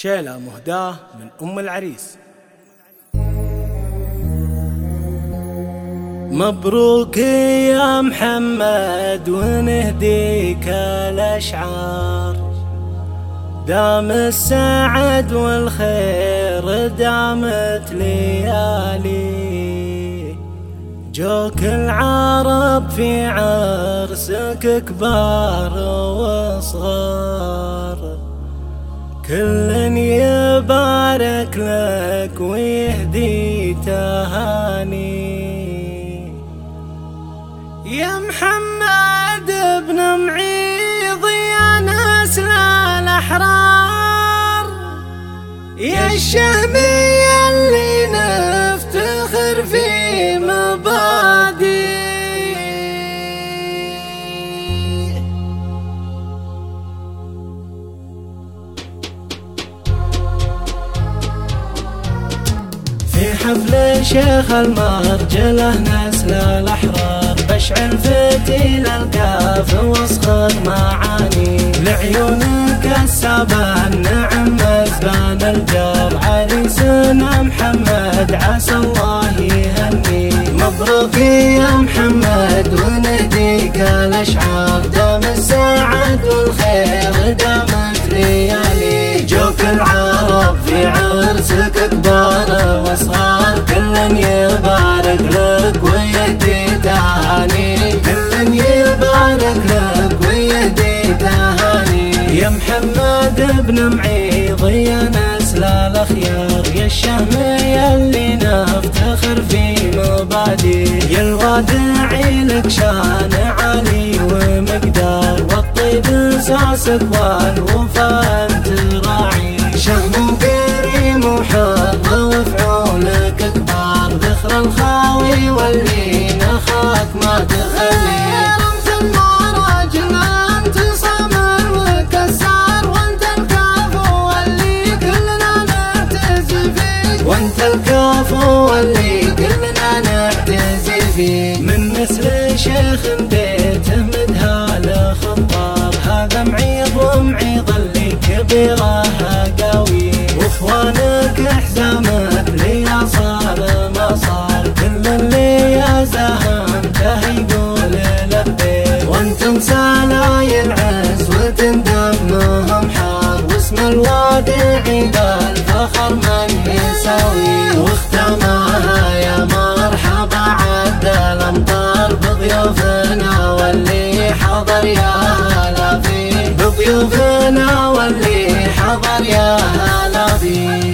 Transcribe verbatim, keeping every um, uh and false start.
شيلة مهداة من أم العريس. مبروك يا محمد ونهديك الأشعار، دام السعد والخير دامت ليالي، جوك العرب في عرسك كبار وصغار، كل يبارك لك ويهدي تهاني. يا محمد ابن معيض يا نسل الأحرار، يا الشهمي اللي نفتخر في مبادئ، في حفل شيخ المرجله نسل الأحرار، بشعل فتيل الكاف وصخر معاني، لعيونك السبع النعم مزبان الجار، عريسنا محمد عسى الله يهني. مبروك يا محمد ونهديك الأشعار، دام السعد والخير دامت ليالي، جوك العرب في عرسك كبار وصغار، كل يبارك لك ويهدي تهاني، كل يبارك لك ويهدي تهاني. يا محمد ابن معيض يا نسل الأخيار، يا الشهمي اللي نفتخر في مبادئ، يا الوادعي لك شان عالي ومقدار، والطيب اساسك والوفا انت راعي، شهم كريم وحظ وفعولك كبار، ذخر الخاوي واللي نخاك ما تخلي، رمز المراجل انت صامر وكسار، وانت الكافو واللي كلنا نعتزي فيه، وانت الكافو واللي كلنا نعتزي فيه. من نسل شيخ بيته مدهال خطار، هذا معيض ومعيض اللي كبيره قوي، واخوانك احزامك ليا صار ما صار، كل اللي يا زهمته يقول لبيك، وانتم سلاي العز وتندمهم حار، واسم الوادعي بالفخر من يساوي، واختمها يا مرحبا عد الامطار، بضيوفنا واللي حضر يا هلا فيه، بضيوفنا واللي حضر يا هلا فيه.